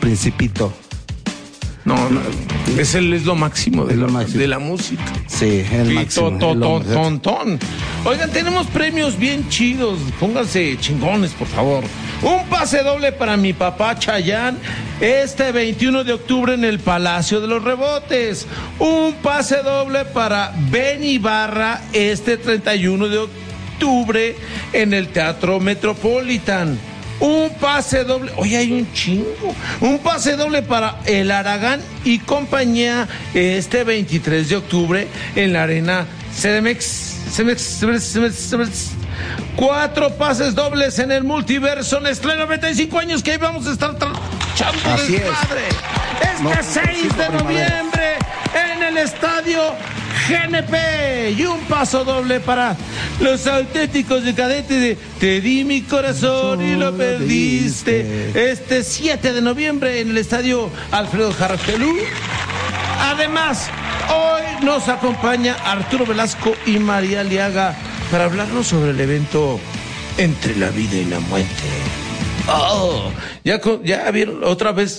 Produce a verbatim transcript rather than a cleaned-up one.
Principito. No, no, es, el, es lo máximo de, Es lo la, máximo. de la música. Sí, el Y máximo. to- to- el to- hombre. ton- ton. Oigan, tenemos premios bien chidos. Pónganse chingones, por favor. Un pase doble para mi papá Chayán este veintiuno de octubre en el Palacio de los Rebotes. Un pase doble para Ben Ibarra este treinta y uno de octubre en el Teatro Metropolitan. Un pase doble, oye, hay un chingo. Un pase doble para el Aragán y compañía este veintitrés de octubre en la Arena CDMX. CDMX, CDMX, CDMX, CDMX. Cuatro pases dobles en el Multiverso Nestlé, noventa y cinco años que ahí vamos a estar echando Así es. desmadre. Este No, seis sí, de primavera. noviembre en el Estadio G N P. Y un paso doble para los auténticos decadentes de Te di mi corazón y lo perdiste. Este siete de noviembre en el Estadio Alfredo Jartelú. Además, hoy nos acompaña Arturo Velasco y María Liaga para hablarnos sobre el evento Entre la vida y la muerte. Oh, ya, co- ya vieron otra vez